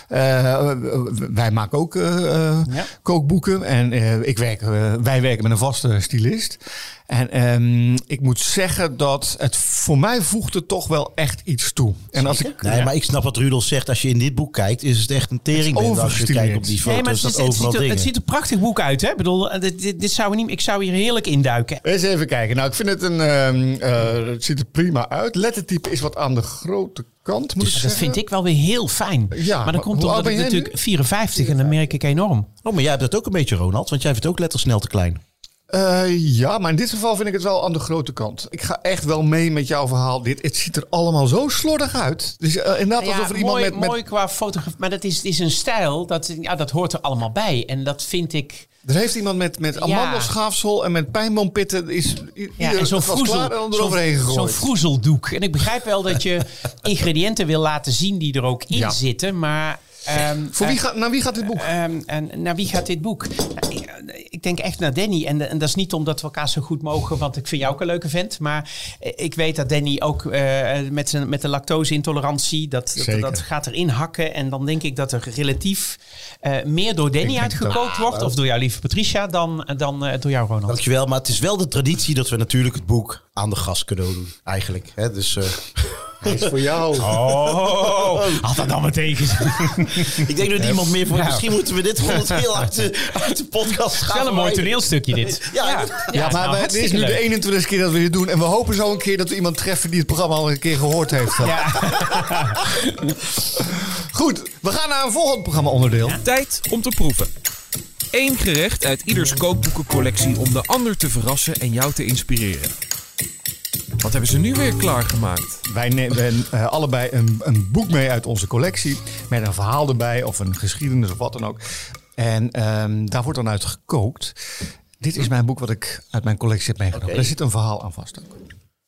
wij maken ook kookboeken. En wij werken met een vaste stylist. En ik moet zeggen dat het voor mij voegde toch wel echt iets toe. En als ik, Nee, maar ik snap wat Rudolf zegt. Als je in dit boek kijkt, is het echt een teringbende. Als je kijkt op die foto's, Nee, maar dat overal dingen. het ziet er prachtig boek uit. Hè? Ik bedoel, dit zou we niet. Ik zou hier heerlijk induiken. eens even kijken. Nou, ik vind het het ziet er prima uit. Lettertype is wat aan de grote kant, moet ik Dat zeggen. vind ik wel weer heel fijn. Ja, maar dat komt hoe omdat oud ben ik jij natuurlijk 54 en dat merk ik enorm. Oh, maar jij hebt dat ook een beetje, Ronald. Want jij vindt ook letters snel te klein. Ja, maar in dit geval vind ik het wel aan de grote kant. Ik ga echt wel mee met jouw verhaal. Het ziet er allemaal zo slordig uit. Dus inderdaad alsof er iemand met... Mooi qua fotografie. Maar dat is een stijl, dat hoort er allemaal bij. En dat vind ik... Er heeft iemand met amandelschaafsel en met pijnboompitten en zo'n gegooid. vroezeldoek. En ik begrijp wel dat je ingrediënten wil laten zien die er ook in zitten. Maar... naar wie gaat dit boek? Naar wie gaat dit boek? Ik denk echt naar Danny. En dat is niet omdat we elkaar zo goed mogen, want ik vind jou ook een leuke vent. Maar ik weet dat Danny ook met de lactose-intolerantie, dat gaat erin hakken. En dan denk ik dat er relatief meer door Danny uitgekookt wordt. Of door jou, lieve Patricia, dan door jou, Ronald. Dankjewel, maar het is wel de traditie dat we natuurlijk het boek aan de gast cadeau doen. Eigenlijk. Hè? Dus... Hij is voor jou. Oh, gewoon... Had dat dan meteen gezegd. Ik denk dat niemand meer voor... Misschien moeten we dit gewoon heel uit de podcast gaan. Wel een mooi toneelstukje dit. Ja, maar het is nu de 21e keer dat we dit doen. En we hopen zo een keer dat we iemand treffen die het programma al een keer gehoord heeft. Ja. Goed, we gaan naar een volgend programma-onderdeel. Tijd om te proeven. 1 gerecht uit ieders kookboekencollectie om de ander te verrassen en jou te inspireren. Wat hebben ze nu weer klaargemaakt? Wij nemen allebei een boek mee uit onze collectie. Met een verhaal erbij of een geschiedenis of wat dan ook. En daar wordt dan uit gekookt. Dit is mijn boek wat ik uit mijn collectie heb meegenomen. Okay. Er zit een verhaal aan vast ook.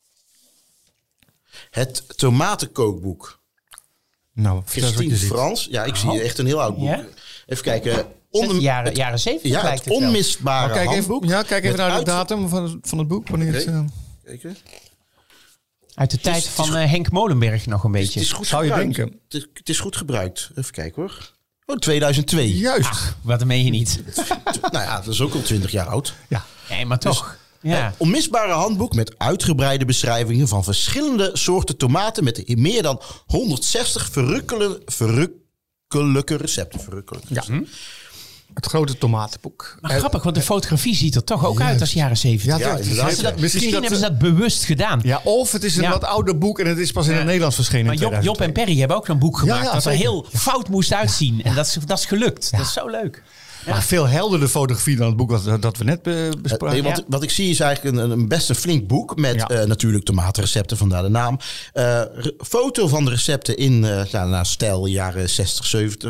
Het tomatenkookboek. Nou, Christine Frans. Ja, ik zie echt een heel oud boek. Ja? Even kijken. Jaren 70 ja, lijkt het onmisbare handboek. Kijk even naar de datum van het boek. Wanneer Kijken. Uit de tijd van Henk Molenberg nog een beetje. Het is goed zou gebruikt. Je denken. Het is goed gebruikt. Even kijken hoor. 2002. Juist. Wat meen je niet? Nou ja, dat is ook al 20 jaar oud. Ja. Nee, maar toch. Dus, onmisbare handboek met uitgebreide beschrijvingen van verschillende soorten tomaten met meer dan 160 verrukkelijke recepten. Ja. Het grote tomatenboek. Maar grappig, want de fotografie ziet er toch ook uit als jaren 70. Ja, inderdaad. Misschien hebben ze dat bewust gedaan. Ja, of het is een wat ouder boek en het is pas in het Nederlands verschenen. Maar Job en Perry hebben ook een boek gemaakt dat er heel fout moest uitzien. En dat is gelukt. Ja. Dat is zo leuk. Maar veel helderder fotografie dan het boek dat we net bespraken. Wat ik zie is eigenlijk een best een flink boek met natuurlijk tomatenrecepten, vandaar de naam. Foto van de recepten in stijl jaren 60,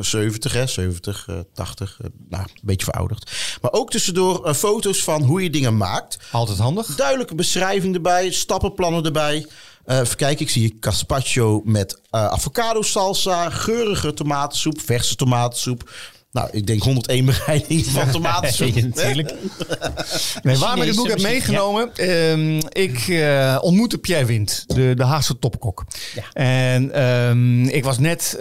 70, 80. Een beetje verouderd. Maar ook tussendoor foto's van hoe je dingen maakt. Altijd handig. Duidelijke beschrijving erbij, stappenplannen erbij. Even kijken, ik zie carpaccio met avocado salsa, geurige tomatensoep, verse tomatensoep. Nou, ik denk 101 bereidingen van tomatensoep. Natuurlijk. Waarom ik het boek heb meegenomen? Ja. Ik ontmoette Pierre Wind, de Haagse topkok. Ja. En ik was net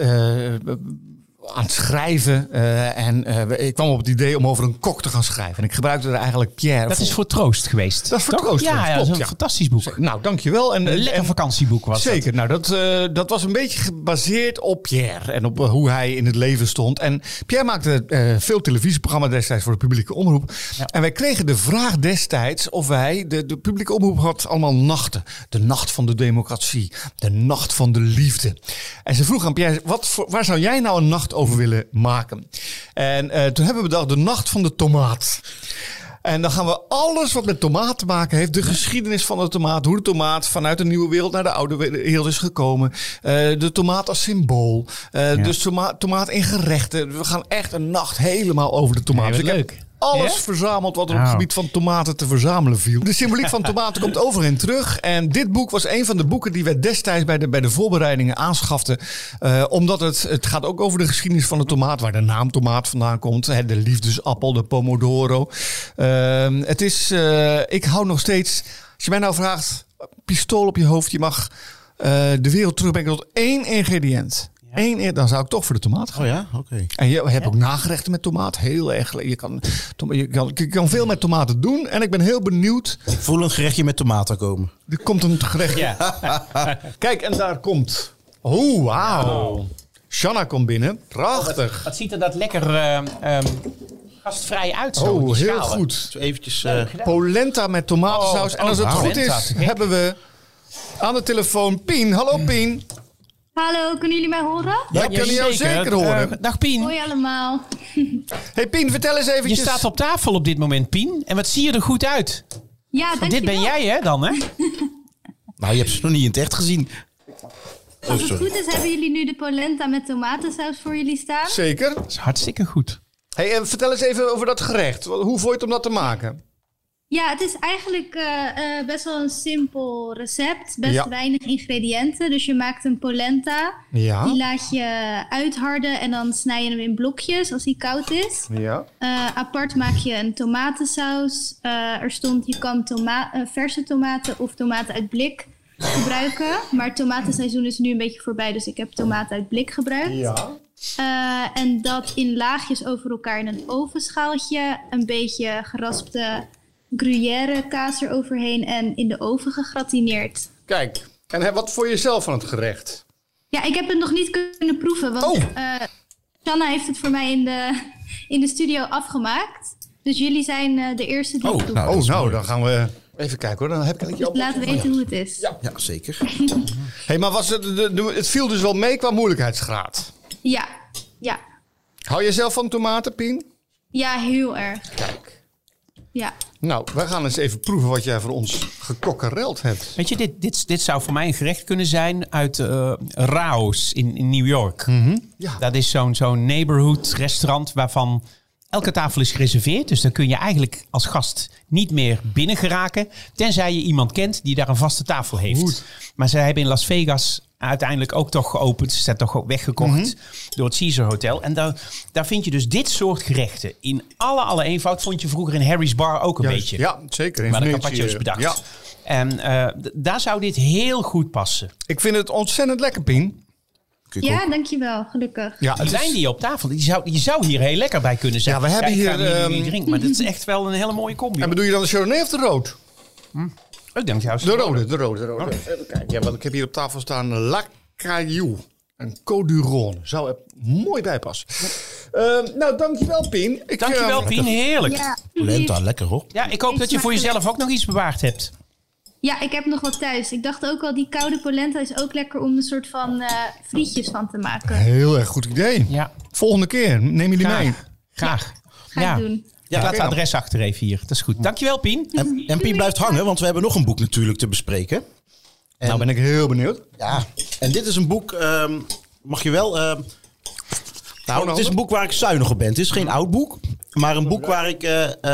aan het schrijven ik kwam op het idee om over een kok te gaan schrijven. En ik gebruikte er eigenlijk Pierre Dat is voor Troost geweest. Dat is voor Troost. Ja, dat is een fantastisch boek. Nou, dankjewel. Een lekker vakantieboek was zeker. dat. Nou, dat was een beetje gebaseerd op Pierre en op hoe hij in het leven stond. En Pierre maakte veel televisieprogramma's destijds voor de publieke omroep. Ja. En wij kregen de vraag destijds of wij, de publieke omroep had allemaal nachten. De nacht van de democratie. De nacht van de liefde. En ze vroeg aan Pierre, waar zou jij nou een nacht over willen maken? En toen hebben we bedacht de nacht van de tomaat. En dan gaan we alles wat met tomaat te maken heeft. De geschiedenis van de tomaat. Hoe de tomaat vanuit de nieuwe wereld naar de oude wereld is gekomen. De tomaat als symbool. Dus tomaat in gerechten. We gaan echt een nacht helemaal over de tomaat. Dus leuk. Alles verzameld wat er op het gebied van tomaten te verzamelen viel. De symboliek van tomaten komt overheen terug. En dit boek was een van de boeken die wij destijds bij de voorbereidingen aanschaften. Omdat het gaat ook over de geschiedenis van de tomaat. Waar de naam tomaat vandaan komt. De liefdesappel, de pomodoro. Het is, ik hou nog steeds, als je mij nou vraagt, pistool op je hoofd. Je mag de wereld terugbrengen tot 1 ingrediënt. Dan zou ik toch voor de tomaat gaan. Oh ja, oké. En je hebt ook nagerechten met tomaat. Heel erg. Je kan veel met tomaten doen. En ik ben heel benieuwd. Ik voel een gerechtje met tomaten komen. Er komt een gerechtje. Ja. Kijk, en daar komt. Oh, wauw. Shanna komt binnen. Prachtig. Wat ziet er dat lekker gastvrij uit zo. Oh, heel goed. Zo eventjes polenta met tomatensaus. En als het goed is, hebben we aan de telefoon Pien. Hallo Pien. Hallo, kunnen jullie mij horen? Ja, ik kan jou zeker horen. Dag Pien. Hoi allemaal. Hey Pien, vertel eens eventjes. Je staat op tafel op dit moment, Pien. En wat zie je er goed uit? Ja, dankjewel. Dit ben jij hè, dan hè? Nou, je hebt ze nog niet in het echt gezien. Als het goed is, hebben jullie nu de polenta met tomatensaus voor jullie staan? Zeker. Dat is hartstikke goed. Hey, vertel eens even over dat gerecht. Hoe vond je het om dat te maken? Ja, het is eigenlijk best wel een simpel recept. Best weinig ingrediënten. Dus je maakt een polenta. Ja. Die laat je uitharden en dan snij je hem in blokjes als hij koud is. Ja. Apart maak je een tomatensaus. Er stond, je kan verse tomaten of tomaten uit blik gebruiken. Maar het tomatenseizoen is nu een beetje voorbij. Dus ik heb tomaten uit blik gebruikt. Ja. En dat in laagjes over elkaar in een ovenschaaltje. Een beetje geraspte gruyère kaas eroverheen en in de oven gegratineerd. Kijk, en wat vond je zelf van het gerecht? Ja, ik heb het nog niet kunnen proeven. Want Shanna heeft het voor mij in de studio afgemaakt. Dus jullie zijn de eerste die het proeven. Dan gaan we even kijken hoor. Dan heb ik dus laten weten hoe het is. Ja zeker. Hey, maar het viel dus wel mee qua moeilijkheidsgraad? Ja. Hou je zelf van tomaten, Pien? Ja, heel erg. Kijk. Ja. Nou, wij gaan eens even proeven wat jij voor ons gekokkereld hebt. Weet je, dit zou voor mij een gerecht kunnen zijn uit Rao's in New York. Mm-hmm. Ja. Dat is zo'n neighborhood restaurant waarvan elke tafel is gereserveerd. Dus dan kun je eigenlijk als gast niet meer binnen geraken. Tenzij je iemand kent die daar een vaste tafel heeft. Goed. Maar zij hebben in Las Vegas uiteindelijk ook toch geopend. Ze zijn toch weggekocht door het Caesar Hotel. En daar vind je dus dit soort gerechten. In alle eenvoud vond je vroeger in Harry's Bar ook een beetje. Ja, zeker. Maar de carpaccio's bedacht. Ja. En daar zou dit heel goed passen. Ik vind het ontzettend lekker, Pien. Ja, dankjewel. Gelukkig. Ja, die wijn die je op tafel, die zou hier heel lekker bij kunnen zijn. Ja, we hebben hier... niet drinken, maar dit is echt wel een hele mooie combi. En bedoel je dan de Chardonnay of de rood? Ik denk juist de rode. Okay. Even kijken. Ja, want ik heb hier op tafel staan La Caillou. En Côte d'Uron. Zou er mooi bij passen. Nou, dankjewel, Pien. Dankjewel, Pien. Heerlijk. Ja. Lenta, lekker hoor. Ja, ik hoop dat je voor jezelf ook nog iets bewaard hebt. Ja, ik heb nog wat thuis. Ik dacht ook al, die koude polenta is ook lekker om een soort van frietjes van te maken. Heel erg goed idee. Ja. Volgende keer, neem jullie mee. Graag. Ga ik doen. Ja, ik laat het adres achter even hier. Dat is goed. Dankjewel, Pien. En Pien blijft hangen, want we hebben nog een boek natuurlijk te bespreken. En, nou ben ik heel benieuwd. Ja, en dit is een boek, mag je wel... het is een boek waar ik zuinig op ben. Het is geen oud boek, maar een boek waar ik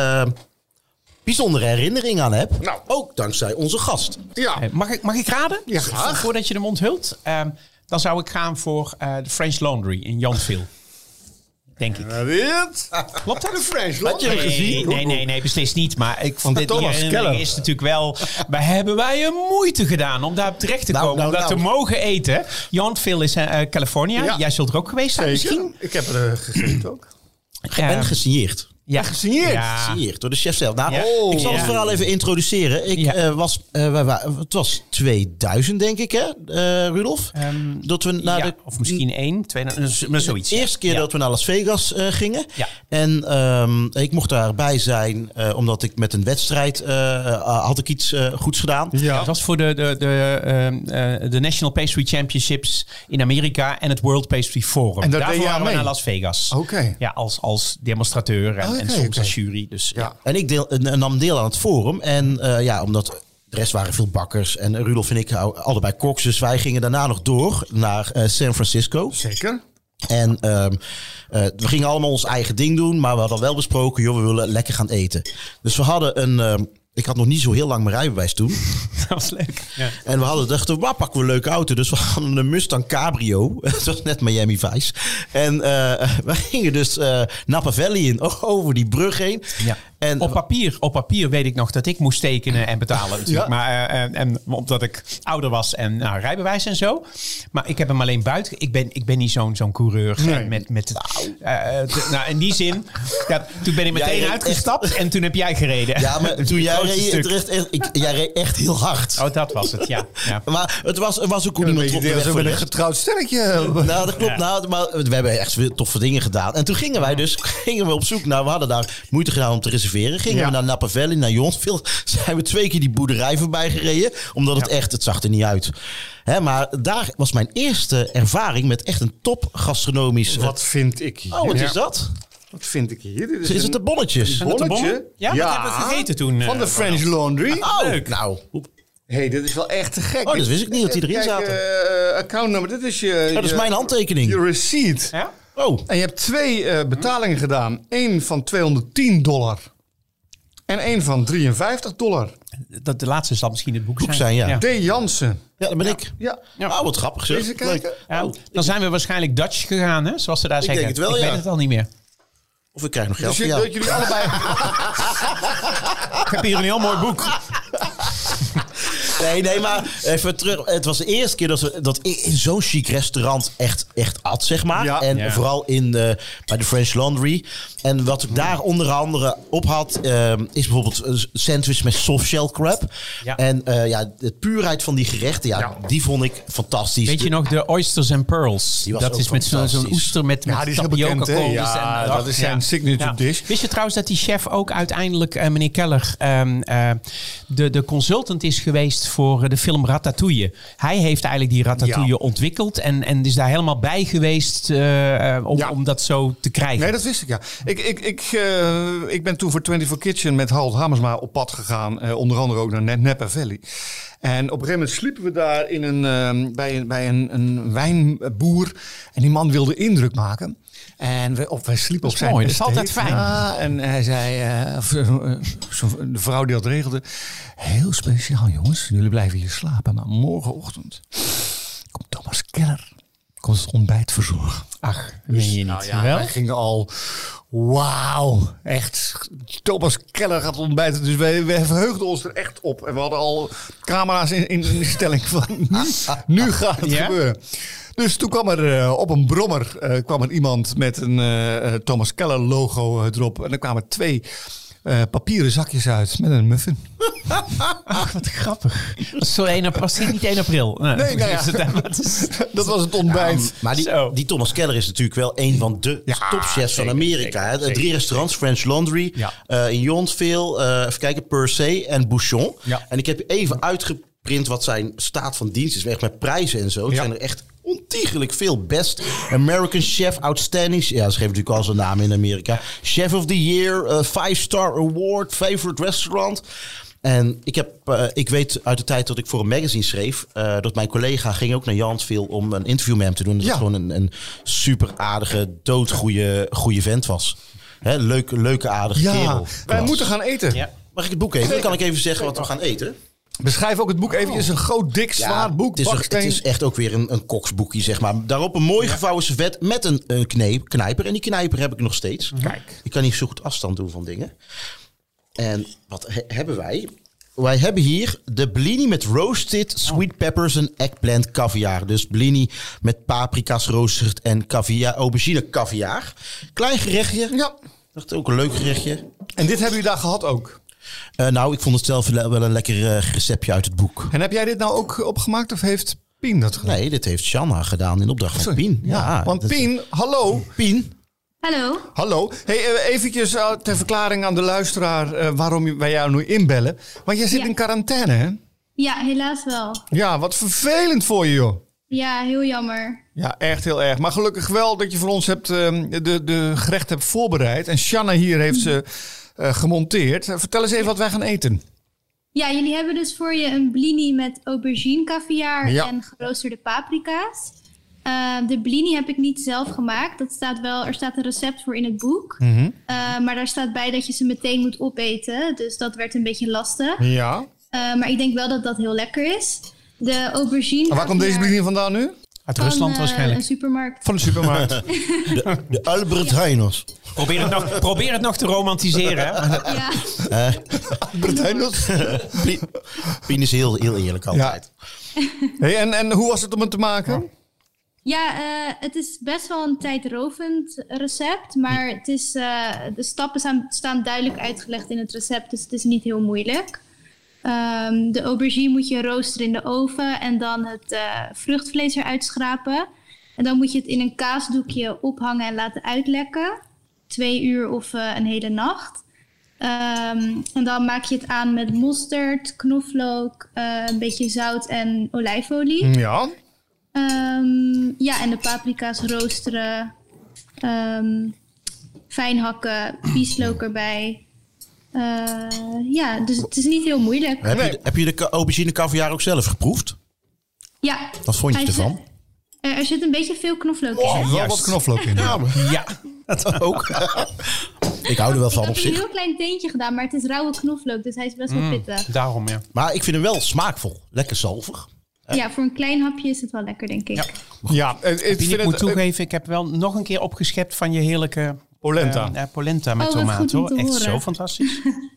bijzondere herinneringen aan heb. Nou. Ook dankzij onze gast. Ja. Mag ik raden? Ja, graag. Voordat je hem onthult. Dan zou ik gaan voor de French Laundry in Yountville. Denk ik. Klopt dat? De French Laundry? Had je hem gezien? Nee, beslist niet. Maar ik vond dit is natuurlijk wel... Wij een moeite gedaan om daar terecht te komen. Om dat te mogen eten. Yountville is California. Ja. Jij zult er ook geweest zijn misschien. Ik heb er gegeten ook. En gesigneerd. Ja, gesigneerd. Ja. Gesigneerd door de chef zelf. Nou, ik zal het verhaal even introduceren. Het was 2000, denk ik, hè, Rudolf? Dat we naar of misschien 2000, maar zoiets. De eerste keer dat we naar Las Vegas gingen. Ja. En ik mocht daarbij zijn, omdat ik met een wedstrijd had ik iets goeds gedaan. Ja. Het was voor de National Pastry Championships in Amerika en het World Pastry Forum. En daarvoor waren we naar Las Vegas. Oké. Ja, als demonstrateur en soms als jury. Dus, ja. En ik nam deel aan het forum. En omdat de rest waren veel bakkers. En Rudolf en ik allebei koks. Dus wij gingen daarna nog door naar San Francisco. Zeker. En we gingen allemaal ons eigen ding doen. Maar we hadden wel besproken, we willen lekker gaan eten. Dus we hadden ik had nog niet zo heel lang mijn rijbewijs toen. Dat was leuk. Ja. En we dachten, waar pakken we een leuke auto? Dus we hadden een Mustang Cabrio. Dat was net Miami Vice. En we gingen dus Napa Valley in, over die brug heen. Ja. En op papier weet ik nog dat ik moest tekenen en betalen. Ja. Maar, en omdat ik ouder was en rijbewijs en zo. Maar ik heb hem alleen buiten. Ik ben niet zo'n coureur. Nee. In die zin, toen ben ik meteen uitgestapt en toen heb jij gereden. Ja, maar toen jij reed echt heel hard. Oh, dat was het, ja. Maar het was ook niemand op de weg voor een getrouwd stelletje. Nou, dat klopt. Ja. Maar we hebben echt veel toffe dingen gedaan. En toen gingen we op zoek naar... We hadden daar moeite gedaan om te reserveren. Gingen we naar Napa Valley, naar Yountville. Zijn we 2 keer die boerderij voorbij gereden. Omdat het zag er niet uit. Maar daar was mijn eerste ervaring met echt een top gastronomisch... Wat vind ik hier? Oh, wat is dat? Wat vind ik hier? Is het de bonnetjes? Een bonnetje? Ja, wat hebben we gegeten toen? Van de French Laundry. Oh, leuk. Nou. Hey, dit is wel echt te gek. Oh, dat wist ik niet dat die erin zaten. Accountnummer, dit is je... dat is mijn handtekening. Je receipt. Ja? Oh. En je hebt 2 betalingen gedaan. 1 van $210. En 1 van $53. De laatste zal misschien het boek zijn, ja. D. Jansen. Ja, dat ben ik. Ja. Oh, wat grappig zeg. Even kijken. Ja, dan zijn we waarschijnlijk Dutch gegaan, hè? Zoals ze daar zeggen. Denk het wel, ik weet het al niet meer. Of ik krijg nog geld dus dat jullie allebei... Ik heb hier een heel mooi boek. Nee, maar even terug. Het was de eerste keer dat ik in zo'n chic restaurant echt at, zeg maar. Ja. En vooral bij de French Laundry. En wat ik daar onder andere op had, is bijvoorbeeld een sandwich met softshell crab. Ja. En de puurheid van die gerechten, die vond ik fantastisch. Weet je nog de oysters and pearls? Dat is met zo'n oester met tapioca korrels. Ja, dat is zijn signature dish. Wist je trouwens dat die chef ook uiteindelijk, meneer Keller, de consultant is geweest voor de film Ratatouille. Hij heeft eigenlijk die Ratatouille ontwikkeld en is daar helemaal bij geweest om dat zo te krijgen. Nee, dat wist ik, ja. Ik ben toen voor 24 Kitchen met Harold Hamersma op pad gegaan. Onder andere ook naar Napa Valley. En op een gegeven moment sliepen we daar bij een wijnboer. En die man wilde indruk maken. En wij sliepen op zijn mooi, dat is altijd fijn. Ja, en hij zei, de vrouw die dat regelde, heel speciaal jongens, jullie blijven hier slapen. Maar morgenochtend komt Thomas Keller. Komt het ontbijt verzorgen. Ach, weet je niet. Nou ja, wij gingen al, wauw, echt. Thomas Keller gaat ontbijten. Dus wij verheugden ons er echt op. En we hadden al camera's in de stelling van, nu gaat het gebeuren. Dus toen kwam er op een brommer iemand met een Thomas Keller logo erop. En er kwamen 2 papieren zakjes uit met een muffin. Ach, wat grappig. Was dit niet 1 april? Nee, dat was het ontbijt. Maar die Thomas Keller is natuurlijk wel een van de topchefs van Amerika. Zeker. 3 restaurants, French Laundry, in Yountville, even kijken, Per Se en Bouchon. Ja. En ik heb even uitgeprint wat zijn staat van dienst is. Echt met prijzen en zo. Het zijn er echt ontiegelijk veel. Best American Chef, Outstanding. Ja, ze geven natuurlijk al zijn naam in Amerika. Chef of the Year, 5-star award, favorite restaurant. En ik weet uit de tijd dat ik voor een magazine schreef, dat mijn collega ging ook naar Yountville om een interview met hem te doen. Dat het gewoon een super aardige, doodgoeie vent was. Hè, leuke aardige kerel. Wij moeten gaan eten. Ja. Mag ik het boek even? Dan kan ik even zeggen wat we gaan eten. Beschrijf ook het boek even. Het is een groot, dik, zwaar boek. Het is echt ook weer een koksboekje, zeg maar. Daarop een mooi gevouwen servet met een knijper. En die knijper heb ik nog steeds. Kijk. Ik kan niet zo goed afstand doen van dingen. En wat hebben wij? Wij hebben hier de blini met roasted sweet peppers en eggplant caviar. Dus blini met paprika's roosterd en caviar, aubergine caviar. Klein gerechtje. Ja. Dat is ook een leuk gerechtje. En dit hebben jullie daar gehad ook? Ik vond het zelf wel een lekker receptje uit het boek. En heb jij dit nou ook opgemaakt of heeft Pien dat gedaan? Nee, dit heeft Shanna gedaan in opdracht van Pien. Ja, want Pien, hallo. Pien. Hallo. Hey, eventjes ter verklaring aan de luisteraar waarom wij jou nu inbellen. Want jij zit in quarantaine, hè? Ja, helaas wel. Ja, wat vervelend voor je, joh. Ja, heel jammer. Ja, echt heel erg. Maar gelukkig wel dat je voor ons hebt de gerecht hebt voorbereid. En Shanna hier heeft ze gemonteerd. Vertel eens even wat wij gaan eten. Ja, jullie hebben dus voor je een blini met aubergine caviar en geroosterde paprika's. De blini heb ik niet zelf gemaakt. Er staat een recept voor in het boek. Mm-hmm. Maar daar staat bij dat je ze meteen moet opeten. Dus dat werd een beetje lastig. Ja. Maar ik denk wel dat dat heel lekker is. De aubergine. En waar komt deze blini vandaan nu? Uit Rusland waarschijnlijk. Een supermarkt. Van de supermarkt. de Albert Heinos. Probeer het nog te romantiseren. Hè? Ja. Albert Heinos. Pien is heel eerlijk altijd. Ja. Hey, en hoe was het om het te maken? Ja, het is best wel een tijdrovend recept. Maar het is, de stappen staan duidelijk uitgelegd in het recept. Dus het is niet heel moeilijk. De aubergine moet je roosteren in de oven en dan het vruchtvlees eruit schrapen. En dan moet je het in een kaasdoekje ophangen en laten uitlekken. 2 uur of een hele nacht. En dan maak je het aan met mosterd, knoflook, een beetje zout en olijfolie. Ja. En de paprika's roosteren. Fijn hakken, bieslook erbij. Dus het is niet heel moeilijk. Heb je de aubergine caviar ook zelf geproefd? Ja. Wat vond je ervan? Er zit een beetje veel knoflook in. Er wel wat knoflook in. Ja, dat ook. Ik hou er wel van op zich. Ik heb een heel klein teentje gedaan, maar het is rauwe knoflook, dus hij is best wel pittig. Daarom, ja. Maar ik vind hem wel smaakvol. Lekker zalvig. Ja, voor een klein hapje is het wel lekker, denk ik. Ja, ik moet toegeven, ik heb wel nog een keer opgeschept van je heerlijke polenta. Polenta met tomaat, hoor. Echt zo fantastisch.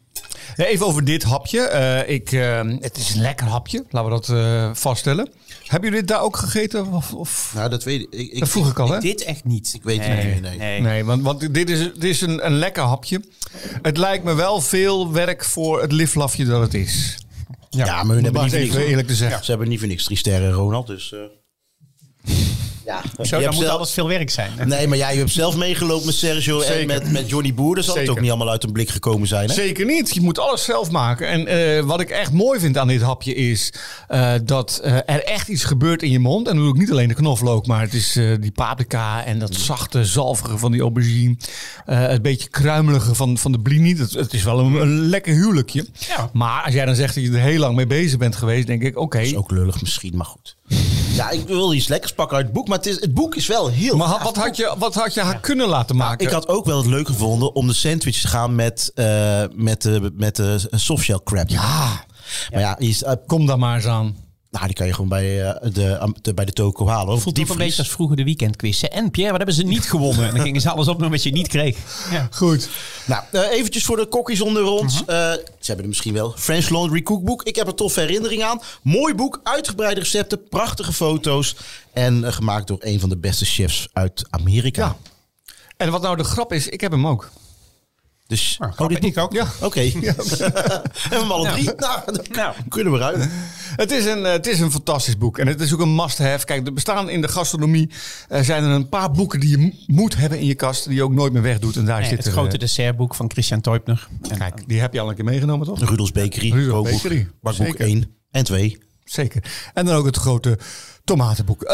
Even over dit hapje. Het is een lekker hapje, laten we dat vaststellen. Hebben jullie dit daar ook gegeten? Of? Nou, dat weet ik. Dat vroeg ik al, hè? Dit echt niet. Ik weet het niet. Nee, want dit is een lekker hapje. Het lijkt me wel veel werk voor het liflafje dat het is. Ja, maar hun hebben niet even eerlijk te zeggen. Ja, ze hebben niet voor niks 3 sterren, Ronald. Dus... Ja, zo, dan moet alles veel werk zijn. Hè? Nee, maar jij hebt zelf meegelopen met Sergio en met Johnny Boer. Dus zal het ook niet allemaal uit een blik gekomen zijn. Hè? Zeker niet. Je moet alles zelf maken. En wat ik echt mooi vind aan dit hapje is dat er echt iets gebeurt in je mond. En dan doe ik niet alleen de knoflook, maar het is die paprika en dat zachte, zalvige van die aubergine. Het beetje kruimelige van de blini. Het is wel een lekker huwelijkje. Ja. Maar als jij dan zegt dat je er heel lang mee bezig bent geweest, denk ik, oké. Dat is ook lullig misschien, maar goed. Ja, ik wil iets lekkers pakken uit het boek. Maar het boek is wel heel... Maar wat had je haar kunnen laten maken? Ik had ook wel het leuk gevonden om de sandwich te gaan met de softshell crab. Ja. Maar kom daar maar eens aan. Nou, die kan je gewoon bij de toko halen. Het voelt ook een beetje als vroeger de weekendquiz. En Pierre, wat hebben ze niet gewonnen? En dan gingen ze alles opnoemen wat je niet kreeg. Ja. Goed. Nou, eventjes voor de kokkies onder ons. Ze hebben er misschien wel. French Laundry Cookbook. Ik heb er toffe herinnering aan. Mooi boek, uitgebreide recepten, prachtige foto's. En gemaakt door een van de beste chefs uit Amerika. Ja. En wat nou de grap is, ik heb hem ook. Dus, dit ik ook. Ja, oké. Ja. Hebben we alle 3? Nou, kunnen we eruit. Het is een fantastisch boek. En het is ook een must-have. Kijk, er bestaan in de gastronomie zijn er een paar boeken die je moet hebben in je kast. Die je ook nooit meer wegdoet. En daar zit het grote dessertboek van Christian Teubner. Kijk, die heb je al een keer meegenomen, toch? Rudolfs Bakery. Bakboek 1 en 2. Zeker. En dan ook het grote tomatenboek.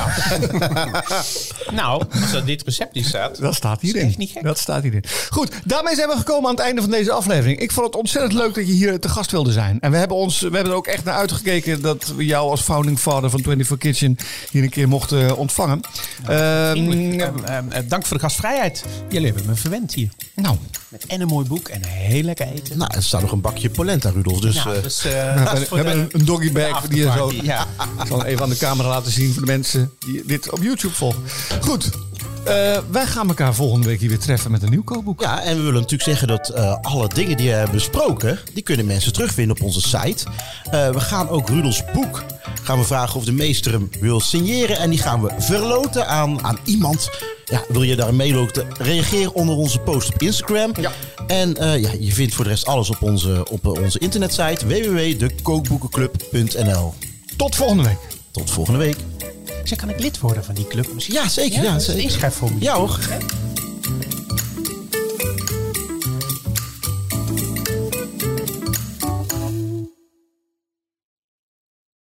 Nou, als er dit recept in staat. Dat staat hierin. Dat staat hierin. Goed, daarmee zijn we gekomen aan het einde van deze aflevering. Ik vond het ontzettend leuk dat je hier te gast wilde zijn. En we hebben er ook echt naar uitgekeken dat we jou als founding father van 24 Kitchen hier een keer mochten ontvangen. Dank voor de gastvrijheid. Jullie hebben me verwend hier. Nou. En een mooi boek en heel lekker eten. Nou, er staat nog een bakje polenta, Rudolf. Dus, we hebben een doggybag die je zo... Ja. Ik zal even aan de camera laten zien voor de mensen die dit op YouTube volgen. Goed. Wij gaan elkaar volgende week hier weer treffen met een nieuw kookboek. Ja, en we willen natuurlijk zeggen dat alle dingen die we hebben besproken, die kunnen mensen terugvinden op onze site. We gaan ook Rudolfs boek vragen of de meester hem wil signeren. En die gaan we verloten aan iemand. Ja, wil je daar meeloten? Reageer onder onze post op Instagram. Ja. En je vindt voor de rest alles op onze internetsite www.dekookboekenclub.nl. Tot volgende week. Tot volgende week. Zeg, kan ik lid worden van die club misschien? Ja, zeker. Ja, inschrijfformulier. Ja hoor.